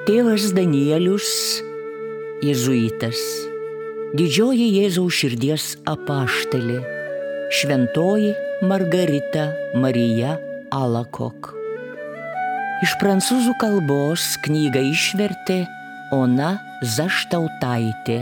Tėvas Danielius, jėzuitas, didžioji Jėzaus širdies apaštalė, šventoji Margarita Marija Alacoque. Iš prancūzų kalbos knygą išvertė Ona Zaštautaitė.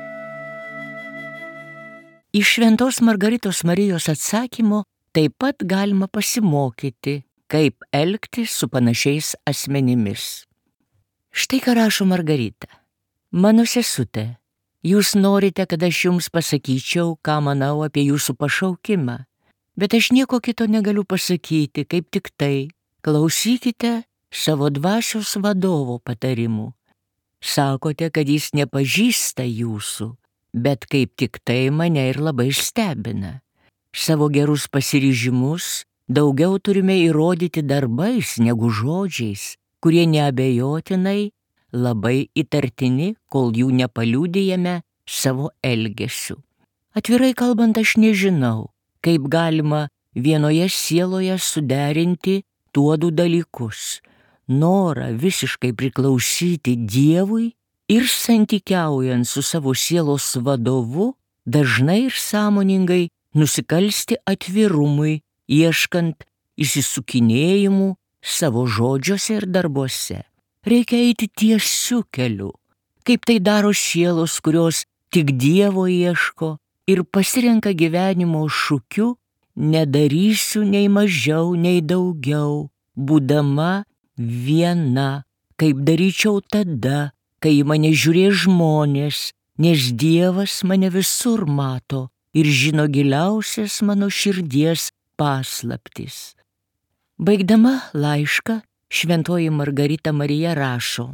Iš šventos Margaritos Marijos atsakymo taip pat galima pasimokyti, kaip elgtis su panašiais asmenimis. Štai ką rašo Margarita. Mano sesute, jūs norite, kad aš jums pasakyčiau, ką manau apie jūsų pašaukimą, bet aš nieko kito negaliu pasakyti, kaip tik tai. Klausykite savo dvasios vadovo patarimų. Sakote, kad jis nepažįsta jūsų, bet kaip tik tai mane ir labai stebina. Savo gerus pasiryžimus daugiau turime įrodyti darbais negu žodžiais, kurie neabejotinai labai įtartini, kol jų nepaliudijame savo elgesiu. Atvirai kalbant, aš nežinau, kaip galima vienoje sieloje suderinti tuodų dalykus – norą visiškai priklausyti Dievui ir santykiaujant su savo sielos vadovu, dažnai ir sąmoningai nusikalsti atvirumui, ieškant išsisukinėjimų savo žodžiuose ir darbuose. Reikia eiti tiesiu keliu, kaip tai daro sielos, kurios tik Dievo ieško ir pasirenka gyvenimo šūkiu nedarysiu nei mažiau, nei daugiau, būdama viena, kaip daryčiau tada, kai į mane žiūrės žmonės, nes Dievas mane visur mato ir žino giliausias mano širdies paslaptis. Baigdama laišką, šventoji Margarita Marija rašo: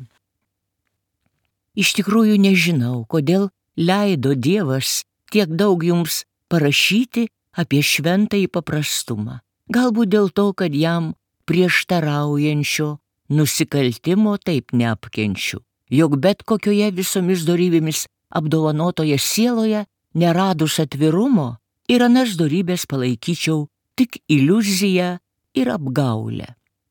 Iš tikrųjų nežinau, kodėl leido Dievas tiek daug jums parašyti apie šventąjį paprastumą. Galbūt dėl to, kad jam prieštaraujančio nusikaltimo taip neapkenčiu, jog bet kokioje visomis dorybėmis apdovanotoje sieloje, neradus atvirumo, ir anas dorybės palaikyčiau tik iliuziją ir apgaulę.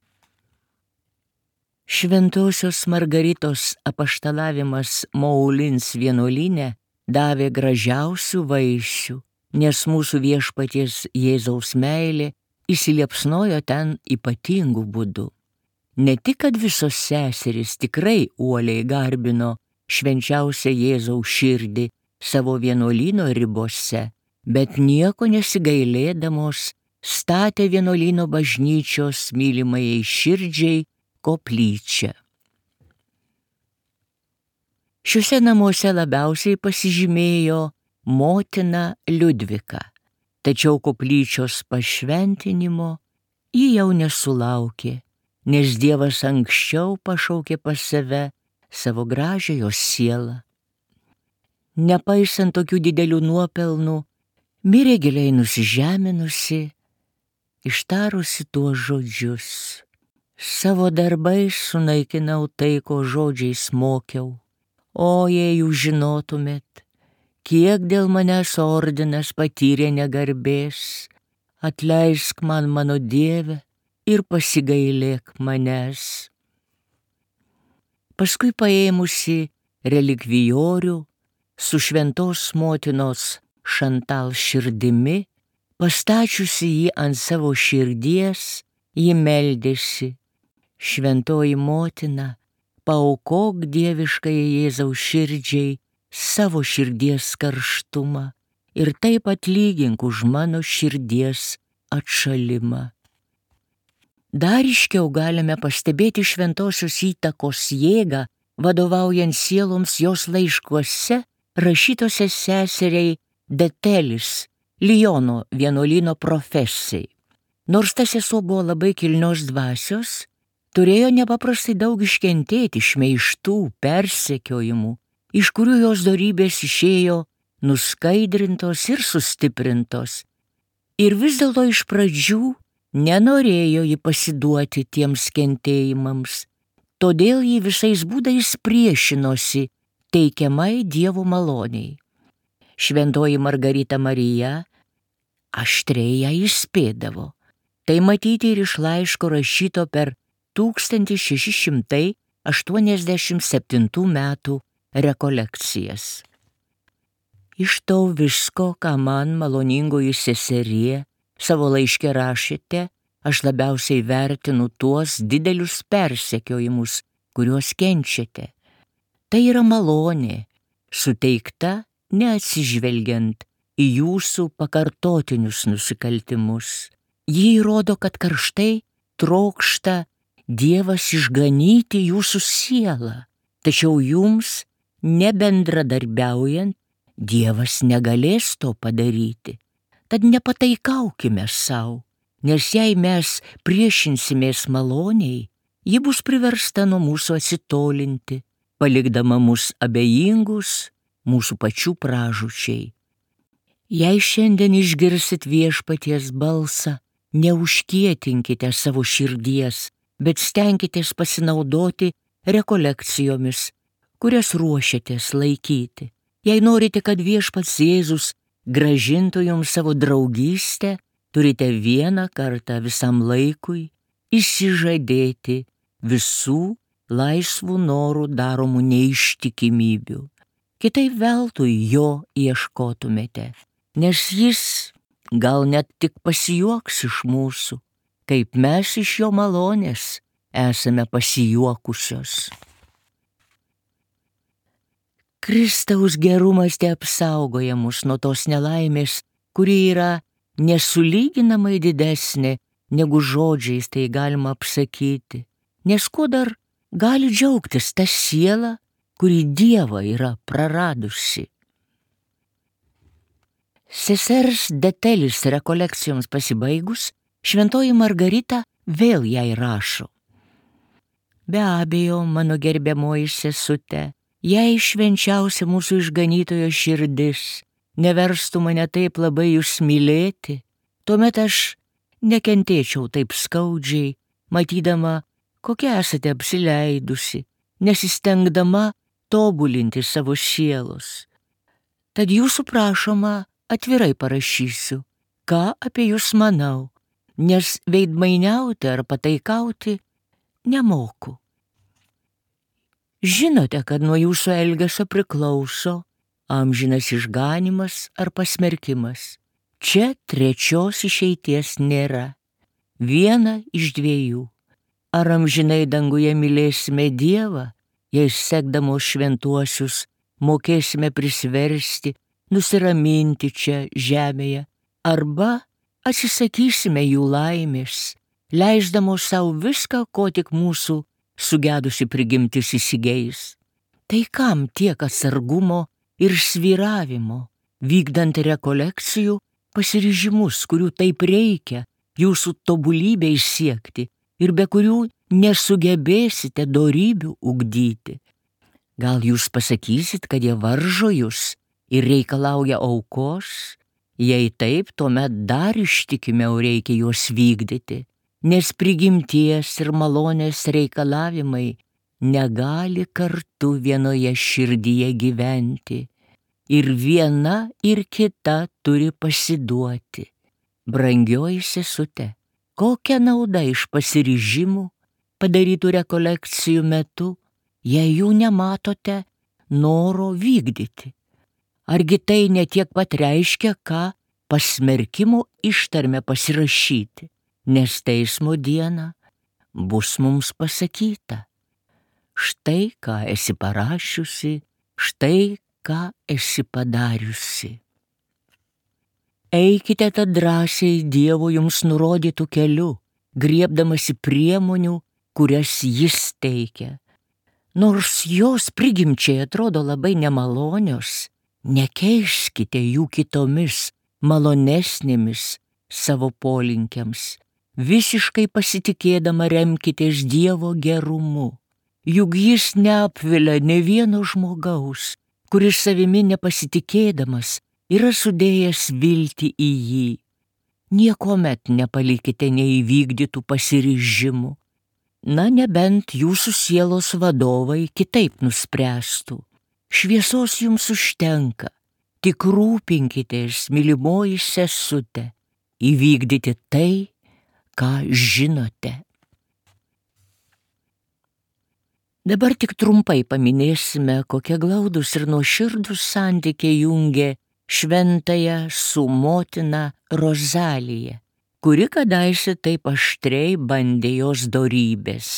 Šventosios Margaritos apaštalavimas Moulins vienuolyne davė gražiausių vaisių, nes mūsų viešpaties Jėzaus meilė įsiliepsnojo ten ypatingų būdų. Ne tik, kad visos seserys tikrai uoliai garbino švenčiausią Jėzaus širdį savo vienuolyno ribose, bet nieko nesigailėdamos statė vienuolyno bažnyčios mylimajai širdžiai koplyčią. Šiuose namuose labiausiai pasižymėjo motina Liudvika, tačiau koplyčios pašventinimo ji jau nesulaukė, nes Dievas anksčiau pašaukė pas savo gražią jos sielą. Nepaisant tokių didelių nuopelnų, mirė giliai nusižeminusi, ištarusi tuos žodžius: savo darbais sunaikinau tai, ko žodžiais mokiau, o jei jūs žinotumėt, kiek dėl manęs ordinas patyrė negarbės, atleisk man, mano Dieve, ir pasigailėk manęs. Paskui paėmusi relikvijorių su šventos motinos Šantal širdimi, pastačiusi jį ant savo širdies, ji meldėsi: Šventoji motina, paaukok dieviškai Jėzaus širdžiai savo širdies karštumą ir taip atlygink už mano širdies atšalimą. Dar ryškiau galime pastebėti šventosios įtakos jėgą, vadovaujant sieloms jos laiškuose, rašytose seseriai Detelis, Liono vienuolyno profesei. Nors ta sesuo buvo labai kilnios dvasios, turėjo nepaprastai daug iškentėti šmeižtų, persekiojimų, iš kurių jos dorybės išėjo nuskaidrintos ir sustiprintos. Ir vis dėlto iš pradžių nenorėjo ji pasiduoti tiems kentėjimams, todėl ji visais būdais priešinosi teikiamai Dievo maloniai. Šventoji Margarita Marija aštriai ją įspėdavo. Tai matyti ir iš laiško rašyto per 1639 87 metų rekolekcijas. Iš to visko, ką man, maloningoji seserie, savo laiške rašėte, aš labiausiai vertinu tuos didelius persekiojimus, kuriuos kenčiate. Tai yra malonė, suteikta neatsižvelgiant į jūsų pakartotinius nusikaltimus. Ji įrodo, kad karštai trokšta Dievas išganyti jūsų sielą, tačiau jums, nebendradarbiaujant, Dievas negalės to padaryti. Tad nepataikaukime savo, nes jei mes priešinsimės maloniai, ji bus priversta nuo mūsų atsitolinti, palikdama mus abejingus mūsų pačių pražūčiai. Jei šiandien išgirsit viešpaties balsą, neužkietinkite savo širdies, bet stenkitės pasinaudoti rekolekcijomis, kurias ruošiatės laikyti. Jei norite, kad viešpats Jėzus grąžintų jums savo draugystę, turite vieną kartą visam laikui išsižadėti visų laisvų norų daromų neištikimybių. Kitaip veltui jo ieškotumėte, nes jis gal net tik pasijuoks iš mūsų, kaip mes iš jo malonės esame pasijuokusios. Kristaus gerumas te apsaugoja mus nuo tos nelaimės, kuri yra nesulyginamai didesnė, negu žodžiais tai galima apsakyti. Nes kuo dar gali džiaugtis ta siela, kuri Dievą yra praradusi. Sesers Detelis rekolekcijoms pasibaigus, šventoji Margarita vėl jai rašo. Be abejo, mano gerbiamoji sesute, jei švenčiausia mūsų išganytojo širdis neverstų mane taip labai jūs mylėti, tuomet aš nekentėčiau taip skaudžiai, matydama, kokia esate apsileidusi, nesistengdama tobulinti savo sielos. Tad jūsų prašoma atvirai parašysiu, ką apie jūs manau, nes veidmainiauti ar pataikauti nemoku. Žinote, kad nuo jūsų elgesio priklauso amžinas išganymas ar pasmerkimas. Čia trečios išeities nėra. Viena iš dviejų. Ar amžinai danguje mylėsime Dievą, jei sekdamos šventuosius mokėsime prisversti, nusiraminti čia žemėje, arba atsisakysime jų laimės, leisdamos savo viską, ko tik mūsų sugedusi prigimtis įsigeis. Tai kam tiek atsargumo ir svyravimo, vykdant rekolekcijų pasiryžimus, kurių taip reikia jūsų tobulybei siekti ir be kurių nesugebėsite dorybių ugdyti. Gal jūs pasakysit, kad jie varžo jūs ir reikalauja aukos? Jei taip, tuomet dar ištikimiau reikia juos vykdyti, nes prigimties ir malonės reikalavimai negali kartu vienoje širdyje gyventi, ir viena ir kita turi pasiduoti. Brangioji sesute, kokia nauda iš pasiryžimų padarytų rekolekcijų metu, jei jų nematote noro vykdyti? Argi tai ne tiek pat reiškia, ką pasmerkimo ištarme pasirašyti, nes teismo dieną bus mums pasakyta: štai ką esi parašiusi, štai ką esi padariusi. Eikite tad drąsiai Dievo jums nurodytų keliu, griebdamasi priemonių, kurias jis teikia. Nors jos prigimčiai atrodo labai nemalonios, nekeiskite jų kitomis, malonesnėmis savo polinkiams. Visiškai pasitikėdama remkitės Dievo gerumu. Juk jis neapvilia ne vieno žmogaus, kuris savimi nepasitikėdamas yra sudėjęs viltį į jį. Niekuomet nepalikite neįvykdytų pasiryžimų. Na, nebent jūsų sielos vadovai kitaip nuspręstų. Šviesos jums užtenka, tik rūpinkitės, mylimoji sesute, įvykdyti tai, ką žinote. Dabar tik trumpai paminėsime, kokie glaudūs ir nuoširdūs santykiai jungė šventąją su motina Rozalija, kuri kadaise taip aštriai bandė jos dorybės.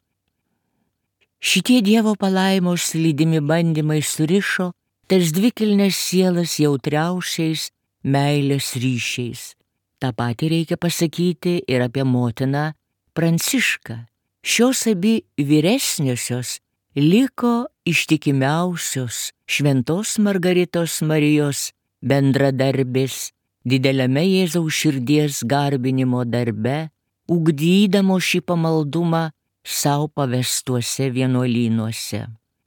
Šitie Dievo palaimos lydimi bandymai surišo tas dvi kilnias sielas jautriausiais meilės ryšiais. Ta pati reikia pasakyti ir apie motiną Prancišką. Šios abi vyresniosios liko ištikimiausios šventos Margaritos Marijos bendradarbės dideliame Jėzaus širdies garbinimo darbe, ugdydamo šį pamaldumą sau pavestuose vienuolynuose.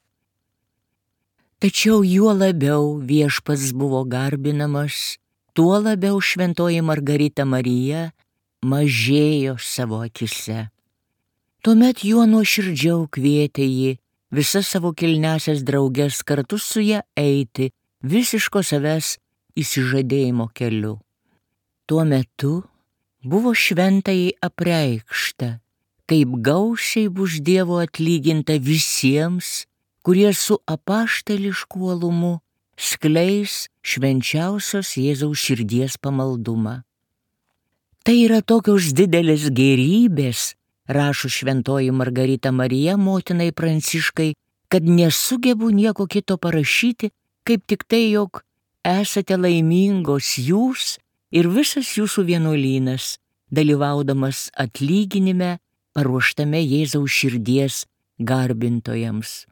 Tačiau juo labiau Viešpats buvo garbinamas, tuo labiau šventoji Margarita Marija mažėjo savo akise. Tuomet juo nuoširdžiau kvietė jį visas savo kilniasias drauges kartu su ja eiti visiško savęs įsižadėjimo keliu. Tuo metu buvo šventai apreikšta, kaip gausiai bus Dievo atlyginta visiems, kurie su apaštališku uolumu skleis švenčiausios Jėzaus širdies pamaldumą. Tai yra tokios didelės gėrybės, rašo šventoji Margarita Marija motinai Pranciškai, kad nesugebu nieko kito parašyti, kaip tik tai, jog esate laimingos jūs ir visas jūsų vienuolynas, dalyvaudamas atlyginime paruoštame Jėzaus širdies garbintojams.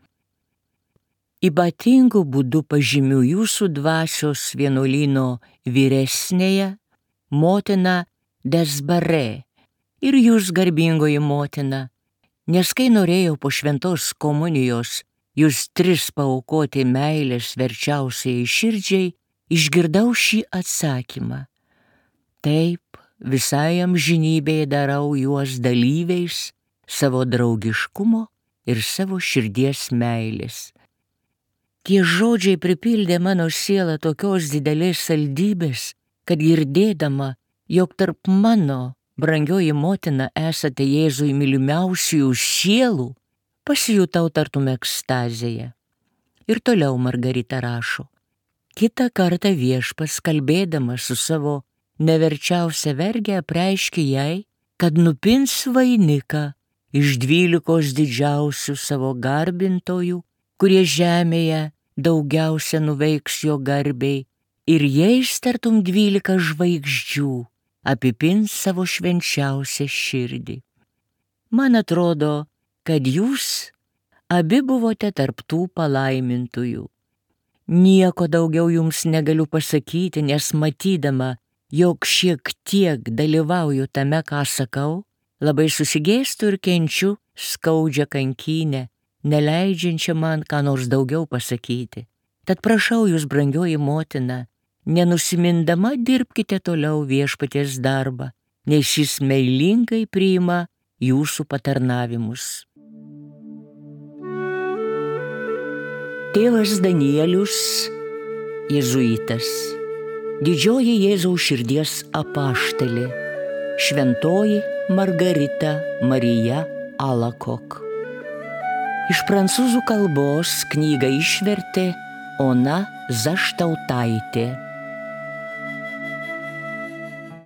Ypatingu būdu pažymiu jūsų dvasios vienuolyno vyresnėje motina Desbarė ir jūs, garbingoji motina, nes kai norėjau po šventos komunijos jūs tris paaukoti meilės verčiausiai širdžiai, išgirdau šį atsakymą. Taip, visai amžinybėje darau juos dalyviais savo draugiškumo ir savo širdies meilės. Tie žodžiai pripildė mano sielą tokios didelės saldybės, kad girdėdama, jog tarp mano, brangioji motina, esate Jėzui mylimiausiųjų sielų, pasijutau tartum ekstazėje. Ir toliau Margarita rašo. Kitą kartą Viešpats, kalbėdamas su savo neverčiausia verge, apreiškė jai, kad nupins vainiką iš 12 didžiausių savo garbintojų, kurie žemėje daugiausia nuveiks jo garbei, ir jais tartum 12 žvaigždžių apipins savo švenčiausią širdį. Man atrodo, kad jūs abi buvote tarp tų palaimintųjų. Nieko daugiau jums negaliu pasakyti, nes matydama, jog šiek tiek dalyvauju tame, ką sakau, labai susigėstu ir kenčiu skaudžią kankynę, neleidžiančią man ką nors daugiau pasakyti. Tad prašau jūs, brangioji motina, nenusimindama dirbkite toliau Viešpaties darbą, nes šis meilingai priima jūsų patarnavimus. Tėvas Danielius, jėzuitas, didžioji Jėzaus širdies apaštalė, šventoji Margarita Marija Alacoque. Iš prancūzų kalbos knygą išvertė Ona Zaštautaitė.